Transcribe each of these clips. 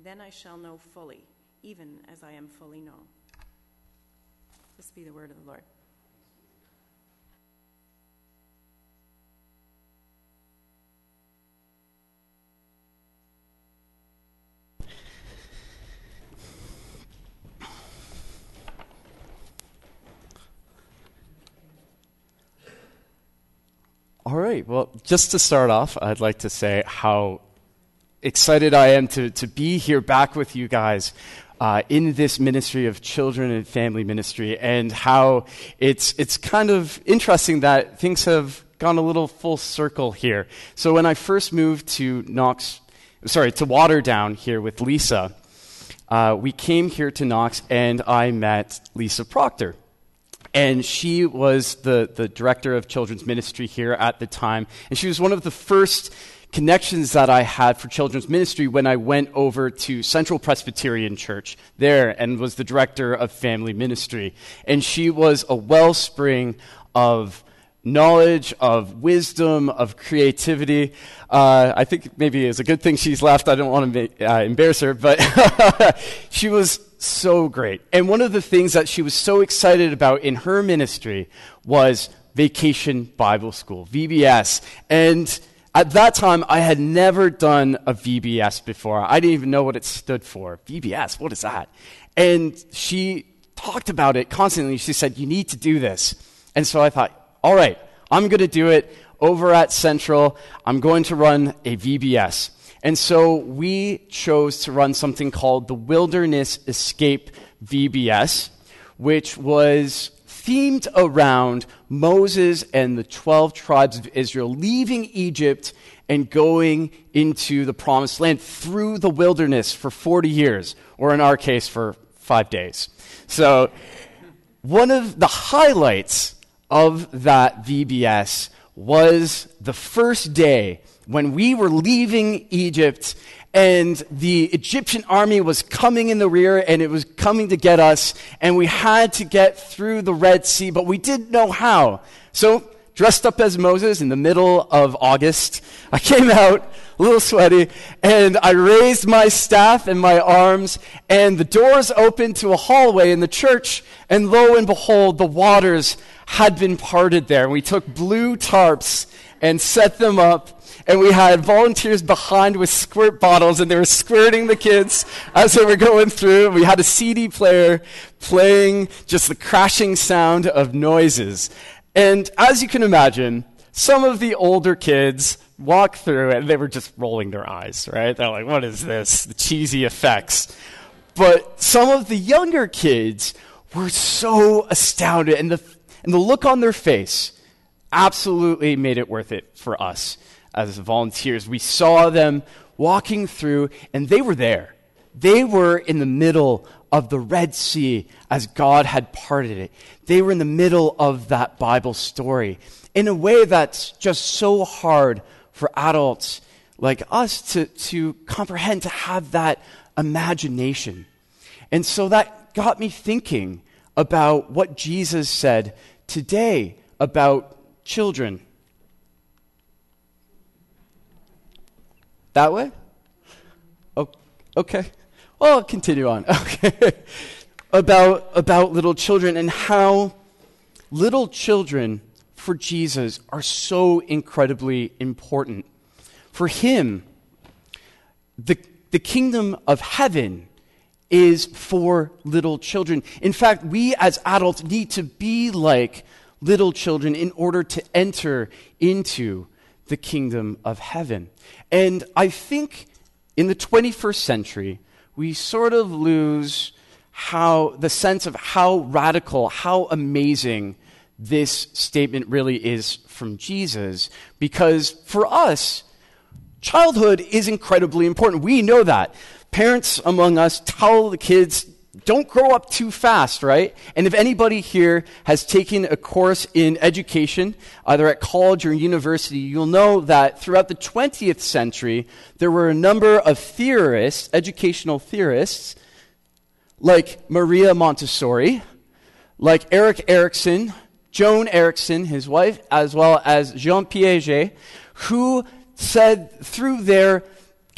Then I shall know fully, even as I am fully known. This be the word of the Lord. All right, well, just to start off, I'd like to say how excited I am to be here back with you guys in this ministry of children and family ministry, and how it's kind of interesting that things have gone a little full circle here. So when I first moved to Waterdown here with Lisa, we came here to Knox, and I met Lisa Proctor. And she was the director of children's ministry here at the time. And she was one of the first connections that I had for children's ministry when I went over to Central Presbyterian Church there and was the director of family ministry. And she was a wellspring of knowledge, of wisdom, of creativity. I think maybe it's a good thing she's left. I don't want to embarrass her, but she was so great. And one of the things that she was so excited about in her ministry was Vacation Bible School, VBS. And at that time, I had never done a VBS before. I didn't even know what it stood for. VBS, what is that? And she talked about it constantly. She said, you need to do this. And so I thought, all right, I'm going to do it over at Central. I'm going to run a VBS. And so we chose to run something called the Wilderness Escape VBS, which was themed around Moses and the 12 tribes of Israel leaving Egypt and going into the promised land through the wilderness for 40 years, or in our case, for 5 days. So one of the highlights of that VBS was the first day when we were leaving Egypt and the Egyptian army was coming in the rear and it was coming to get us, and we had to get through the Red Sea, but we didn't know how. So, dressed up as Moses in the middle of August, I came out a little sweaty, and I raised my staff and my arms, and the doors opened to a hallway in the church, and lo and behold, the waters had been parted there. We took blue tarps and set them up, and we had volunteers behind with squirt bottles, and they were squirting the kids as they were going through. We had a CD player playing just the crashing sound of noises. And as you can imagine, some of the older kids walked through, and they were just rolling their eyes, right? They're like, what is this? The cheesy effects. But some of the younger kids were so astounded, and the look on their face absolutely made it worth it for us as volunteers. We saw them walking through, and they were there. They were in the middle of the Red Sea as God had parted it. They were in the middle of that Bible story in a way that's just so hard for adults like us to comprehend, to have that imagination. And so that got me thinking about what Jesus said today about children. That way? Oh, okay. Well, I'll continue on. Okay. About little children and how little children for Jesus are so incredibly important. For him, the kingdom of heaven is for little children. In fact, we as adults need to be like little children in order to enter into the kingdom of heaven. And I think in the 21st century, we sort of lose the sense of how radical, how amazing this statement really is from Jesus. Because for us, childhood is incredibly important. We know that. Parents among us tell the kids, don't grow up too fast, right? And if anybody here has taken a course in education, either at college or university, you'll know that throughout the 20th century, there were a number of theorists, educational theorists, like Maria Montessori, like Erik Erikson, Joan Erikson, his wife, as well as Jean Piaget, who said through their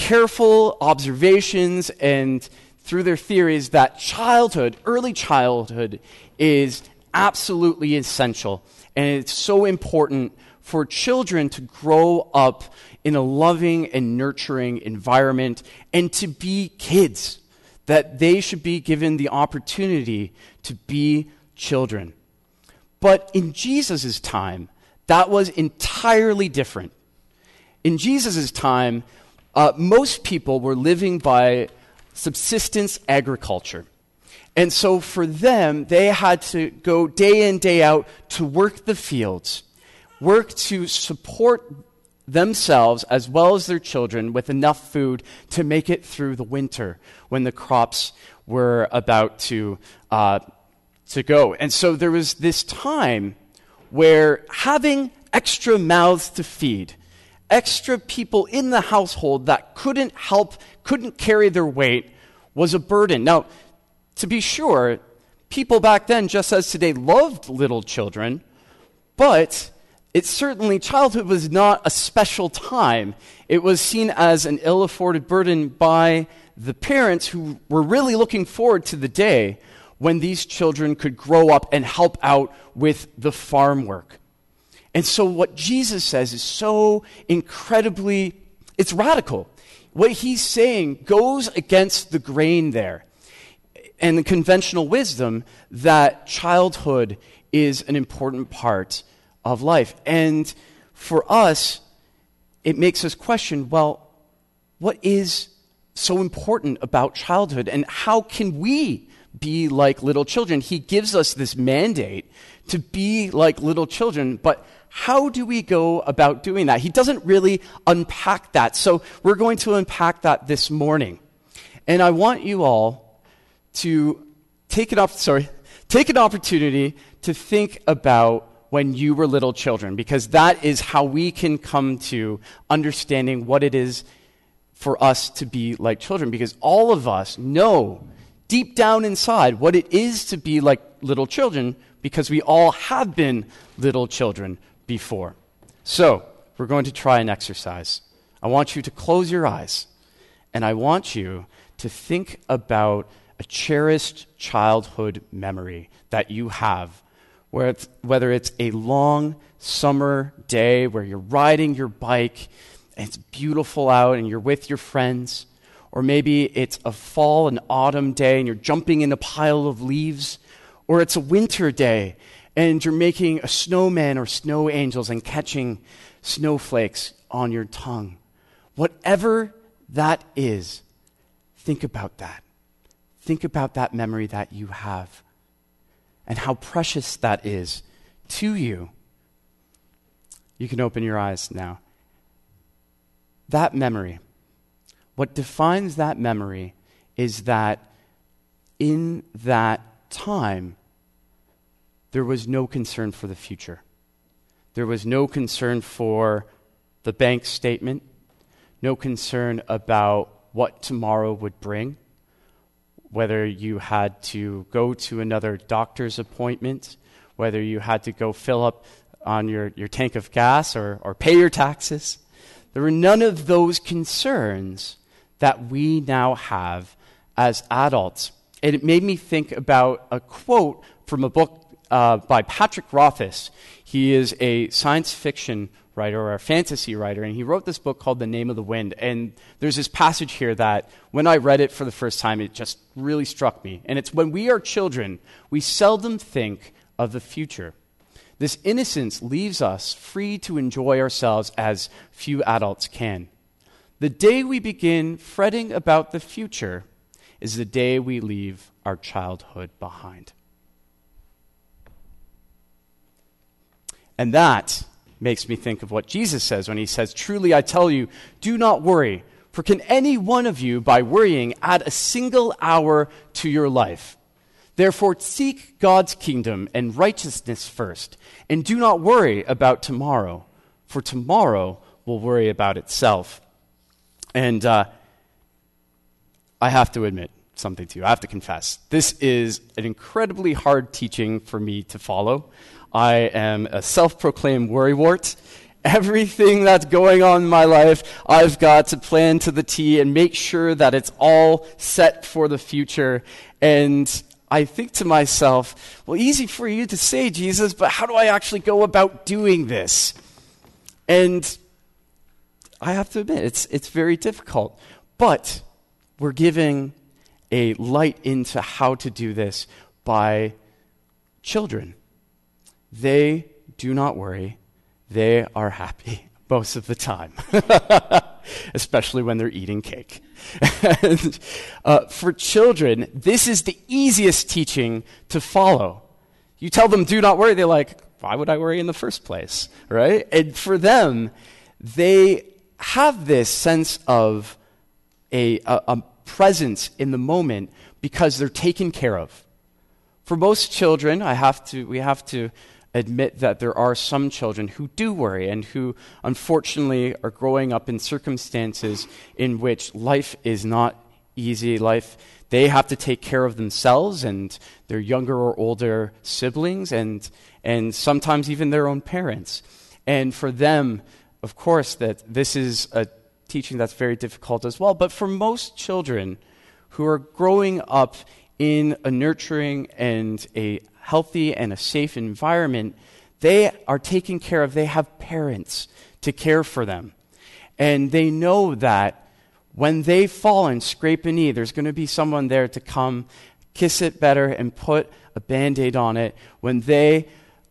careful observations and through their theories that childhood, early childhood, is absolutely essential. And it's so important for children to grow up in a loving and nurturing environment and to be kids, that they should be given the opportunity to be children. But in Jesus' time, that was entirely different. In Jesus' time, most people were living by subsistence agriculture. And so for them, they had to go day in, day out to work the fields, work to support themselves as well as their children with enough food to make it through the winter when the crops were about to go. And so there was this time where having extra mouths to feed, extra people in the household that couldn't carry their weight was a burden. Now, to be sure, people back then, just as today, loved little children, but childhood was not a special time. It was seen as an ill-afforded burden by the parents who were really looking forward to the day when these children could grow up and help out with the farm work. And so what Jesus says is so incredibly, it's radical. What he's saying goes against the grain there and the conventional wisdom that childhood is an important part of life. And for us, it makes us question, well, what is so important about childhood and how can we be like little children? He gives us this mandate to be like little children, but how do we go about doing that? He doesn't really unpack that. So we're going to unpack that this morning. And I want you all to take an opportunity to think about when you were little children, because that is how we can come to understanding what it is for us to be like children, because all of us know deep down inside what it is to be like little children, because we all have been little children before. So, we're going to try an exercise. I want you to close your eyes, and I want you to think about a cherished childhood memory that you have, whether it's a long summer day where you're riding your bike and it's beautiful out and you're with your friends, or maybe it's a fall and autumn day and you're jumping in a pile of leaves, or it's a winter day and you're making a snowman or snow angels and catching snowflakes on your tongue. Whatever that is, think about that. Think about that memory that you have and how precious that is to you. You can open your eyes now. That memory, what defines that memory is that in that time, there was no concern for the future. There was no concern for the bank statement, no concern about what tomorrow would bring, whether you had to go to another doctor's appointment, whether you had to go fill up on your tank of gas or pay your taxes. There were none of those concerns that we now have as adults. And it made me think about a quote from a book by Patrick Rothfuss. He is a science fiction writer or a fantasy writer, and he wrote this book called The Name of the Wind. And there's this passage here that when I read it for the first time, it just really struck me. And it's when we are children, we seldom think of the future. This innocence leaves us free to enjoy ourselves as few adults can. The day we begin fretting about the future is the day we leave our childhood behind. And that makes me think of what Jesus says when he says, "Truly I tell you, do not worry, for can any one of you, by worrying, add a single hour to your life? Therefore seek God's kingdom and righteousness first, and do not worry about tomorrow, for tomorrow will worry about itself." And I have to admit something to you. I have to confess. This is an incredibly hard teaching for me to follow. I am a self-proclaimed worrywart, Everything that's going on in my life, I've got to plan to the T and make sure that it's all set for the future. And I think to myself, well, easy for you to say, Jesus, but how do I actually go about doing this? And I have to admit, it's very difficult. But we're giving a light into how to do this by children. They do not worry. They are happy most of the time, especially when they're eating cake. And, for children, this is the easiest teaching to follow. You tell them, do not worry, they're like, why would I worry in the first place, right? And for them, they have this sense of a presence in the moment because they're taken care of. For most children, we have to admit that there are some children who do worry and who unfortunately are growing up in circumstances in which life is not easy. They have to take care of themselves and their younger or older siblings and sometimes even their own parents. And for them, of course, that this is a teaching that's very difficult as well. But for most children who are growing up in a nurturing and a healthy and a safe environment, they are taken care of. They have parents to care for them. And they know that when they fall and scrape a knee, there's going to be someone there to come, kiss it better, and put a Band-Aid on it. When they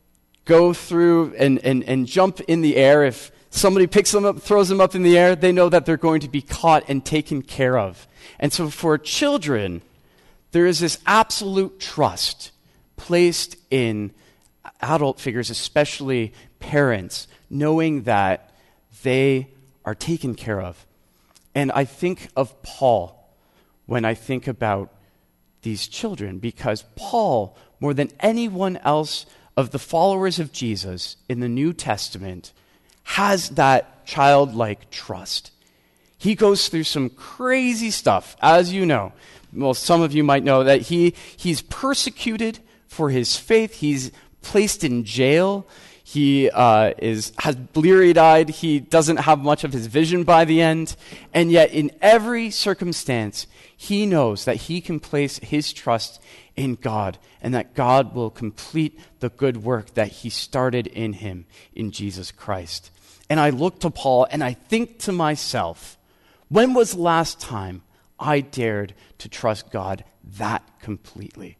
go through and jump in the air, if somebody picks them up, throws them up in the air, they know that they're going to be caught and taken care of. And so for children, there is this absolute trust placed in adult figures, especially parents, knowing that they are taken care of. And I think of Paul when I think about these children, because Paul, more than anyone else of the followers of Jesus in the New Testament, has that childlike trust. He goes through some crazy stuff, as you know. Well, some of you might know that he's persecuted for his faith. He's placed in jail. He has bleary eyed. He doesn't have much of his vision by the end. And yet, in every circumstance, he knows that he can place his trust in God and that God will complete the good work that he started in him in Jesus Christ. And I look to Paul and I think to myself, when was the last time I dared to trust God that completely?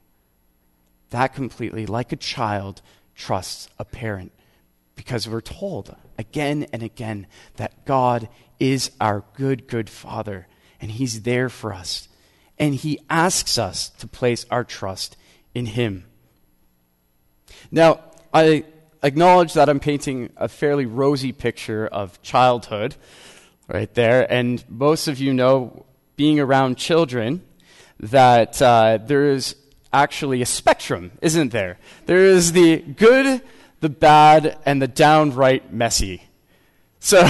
That completely, like a child trusts a parent. Because we're told again and again that God is our good, good Father. And he's there for us. And he asks us to place our trust in him. Now, I acknowledge that I'm painting a fairly rosy picture of childhood right there. And most of you know, being around children, that there is actually a spectrum, isn't there? There is the good, the bad, and the downright messy. So,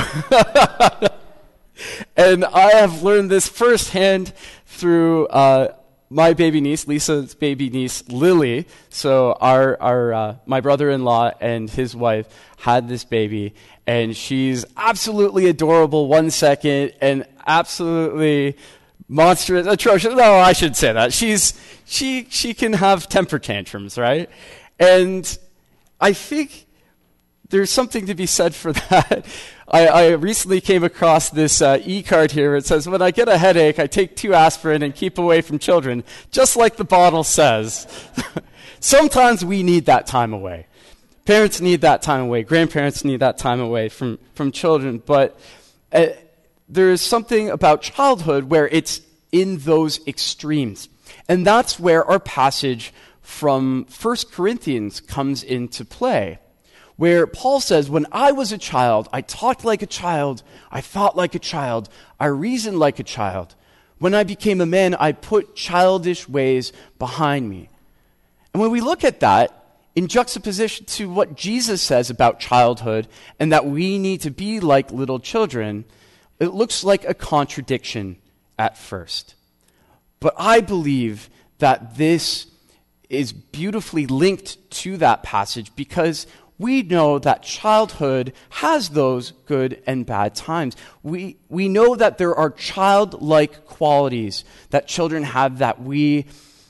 and I have learned this firsthand through my baby niece, Lisa's baby niece, Lily. So my brother-in-law and his wife had this baby, and she's absolutely adorable 1 second and absolutely monstrous, atrocious. No, I should say that. She can have temper tantrums, right? And I think there's something to be said for that. I recently came across this e-card here. It says, when I get a headache, I take 2 aspirin and keep away from children, just like the bottle says. Sometimes we need that time away. Parents need that time away. Grandparents need that time away from children. But there is something about childhood where it's in those extremes. And that's where our passage from 1 Corinthians comes into play, where Paul says, when I was a child, I talked like a child, I thought like a child, I reasoned like a child. When I became a man, I put childish ways behind me. And when we look at that, in juxtaposition to what Jesus says about childhood and that we need to be like little children, it looks like a contradiction at first. But I believe that this is beautifully linked to that passage because we know that childhood has those good and bad times. We know that there are childlike qualities that children have that we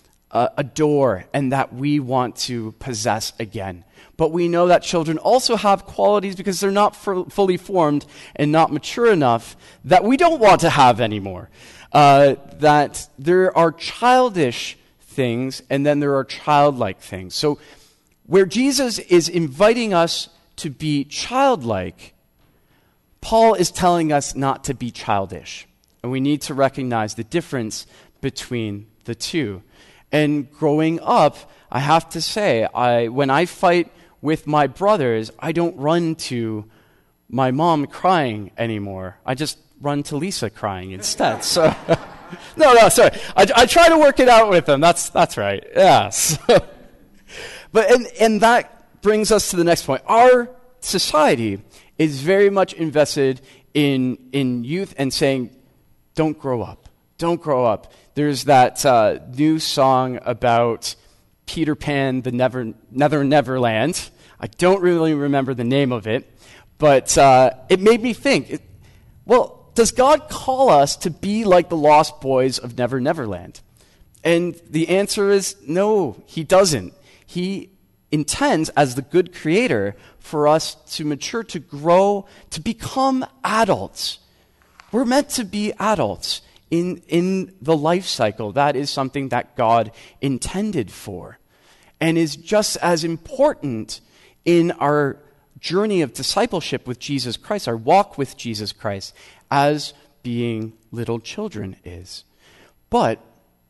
adore and that we want to possess again. But we know that children also have qualities because they're not fully formed and not mature enough that we don't want to have anymore. That there are childish things and then there are childlike things. So where Jesus is inviting us to be childlike, Paul is telling us not to be childish. And we need to recognize the difference between the two. And growing up, I have to say, when I fight with my brothers, I don't run to my mom crying anymore. I just run to Lisa crying instead. So, no, sorry. I try to work it out with them. That's right. Yes. But and that brings us to the next point. Our society is very much invested in youth and saying, don't grow up. Don't grow up. There's that new song about Peter Pan, the Neverland. I don't really remember the name of it, but it made me think, does God call us to be like the lost boys of Neverland? And the answer is no, he doesn't. He intends, as the good creator, for us to mature, to grow, to become adults. We're meant to be adults in the life cycle. That is something that God intended for and is just as important in our journey of discipleship with Jesus Christ, our walk with Jesus Christ, as being little children is. But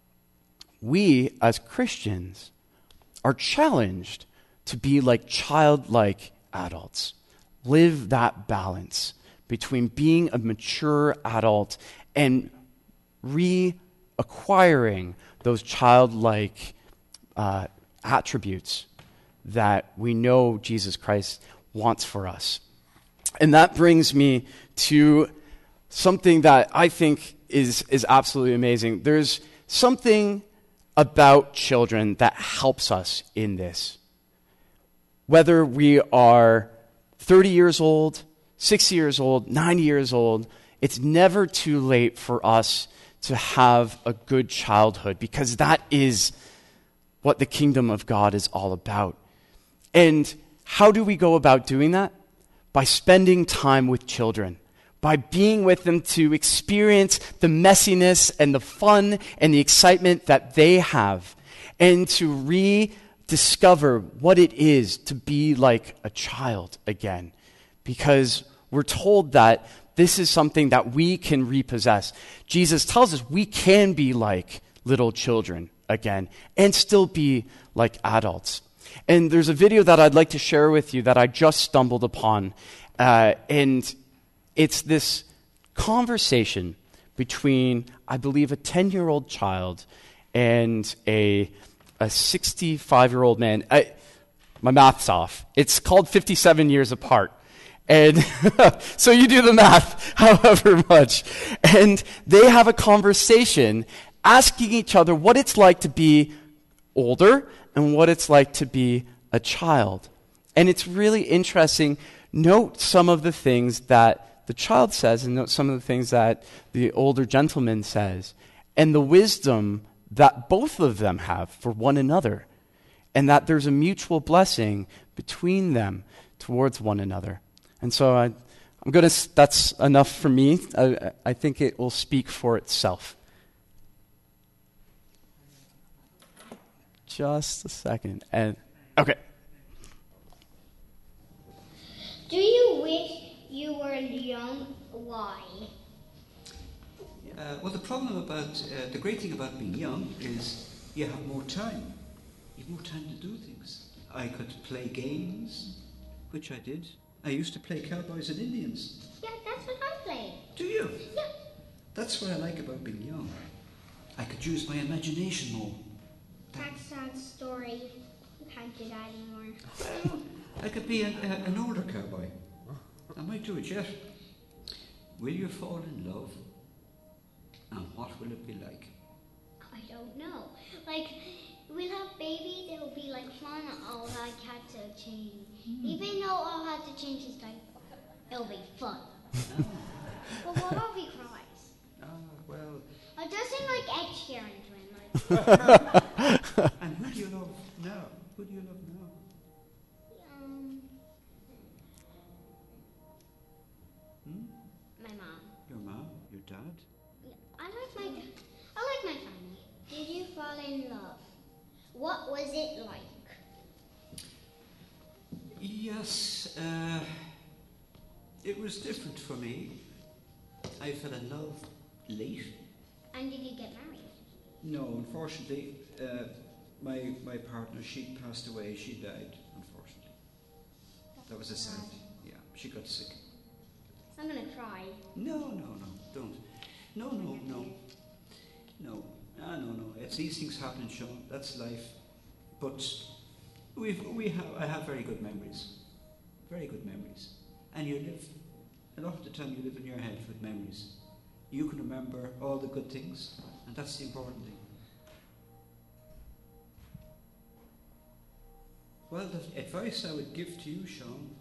we, as Christians, are challenged to be like childlike adults. Live that balance between being a mature adult and reacquiring those childlike attributes that we know Jesus Christ wants for us. And that brings me to something that I think is absolutely amazing. There's something about children that helps us in this. Whether we are 30 years old, 60 years old, 90 years old, it's never too late for us to have a good childhood, because that is what the kingdom of God is all about. And how do we go about doing that? By spending time with children, by being with them to experience the messiness and the fun and the excitement that they have, and to rediscover what it is to be like a child again. Because we're told that this is something that we can repossess. Jesus tells us we can be like little children again and still be like adults. And there's a video that I'd like to share with you that I just stumbled upon. And it's this conversation between, I believe, a 10-year-old child and a 65-year-old man. My math's off. It's called 57 years apart. And so you do the math, however much. And they have a conversation asking each other what it's like to be older and what it's like to be a child. And it's really interesting. Note some of the things that the child says and note some of the things that the older gentleman says, and the wisdom that both of them have for one another, and that there's a mutual blessing between them towards one another. And so that's enough for me. I think it will speak for itself. Just a second. And okay. Do you wish you were young? Why? Well, the problem about, the great thing about being young is you have more time. You have more time to do things. I could play games, which I did. I used to play cowboys and Indians. Yeah, that's what I played. Do you? Yeah. That's what I like about being young. I could use my imagination more. That's sad story. You can't do that anymore. Well, I could be an older cowboy. I might do it yet. Will you fall in love? And what will it be like? I don't know. Like, we'll have babies that will be like fun. I'll like have to change. Even though I'll have to change his diaper, it'll be fun. But what about if he cries? Well. I just sing like Ed Sheeran to him. Like, And who do you love now? Who do you love now? My mom. Your mom? Your dad? I like my family. Did you fall in love? What was it like? Yes, it was different for me. I fell in love late. And did you get married? No, unfortunately, my partner, she passed away. She died, unfortunately. That was a sad. Yeah, she got sick. I'm gonna cry. No, don't. No. It's these things happen, Sean. That's life. But I have very good memories. Very good memories. And you live, a lot of the time you live in your head with memories. You can remember all the good things, and that's the important thing. Well, the advice I would give to you, Sean,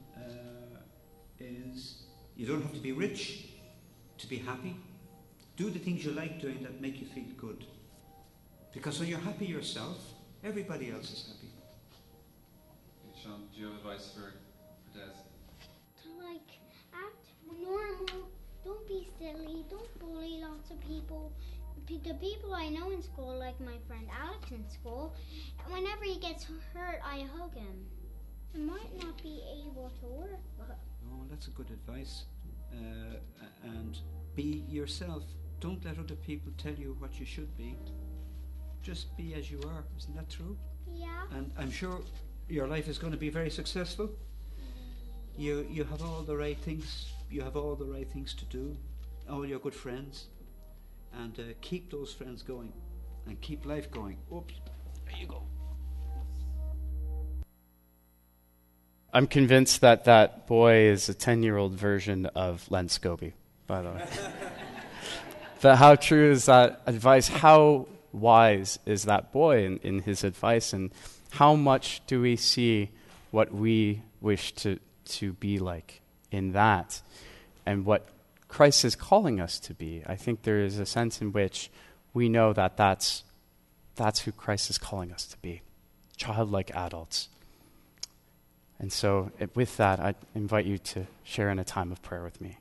is you don't have to be rich to be happy. Do the things you like doing that make you feel good. Because when you're happy yourself, everybody else is happy. Okay, Sean, do you have advice for Des? To like act normal. Don't be silly. Don't bully lots of people. The people I know in school, like my friend Alex in school, whenever he gets hurt, I hug him. I might not be able to work, but... Oh, that's a good advice. And be yourself. Don't let other people tell you what you should be. Just be as you are. Isn't that true? Yeah. And I'm sure your life is going to be very successful. You have all the right things. You have all the right things to do. All your good friends. And keep those friends going. And keep life going. Oops. There you go. I'm convinced that that boy is a 10-year-old version of Len Scobie, by the way. But how true is that advice? How wise is that boy in his advice? And how much do we see what we wish to be like in that? And what Christ is calling us to be? I think there is a sense in which we know that that's who Christ is calling us to be. Childlike adults. And so with that, I invite you to share in a time of prayer with me.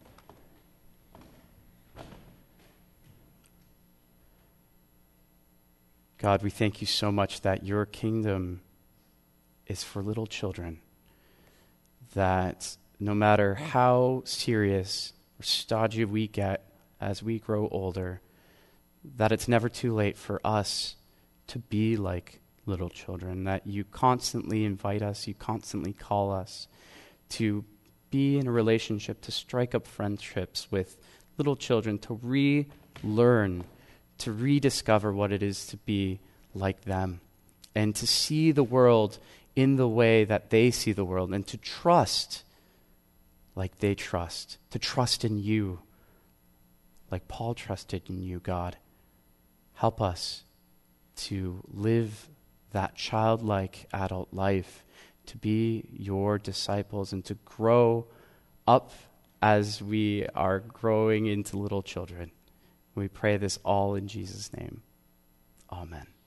God, we thank you so much that your kingdom is for little children. That no matter how serious or stodgy we get as we grow older, that it's never too late for us to be like little children, that you constantly invite us, you constantly call us to be in a relationship, to strike up friendships with little children, to relearn, to rediscover what it is to be like them, and to see the world in the way that they see the world, and to trust like they trust, to trust in you like Paul trusted in you, God. Help us to live that childlike adult life, to be your disciples and to grow up as we are growing into little children. We pray this all in Jesus' name. Amen.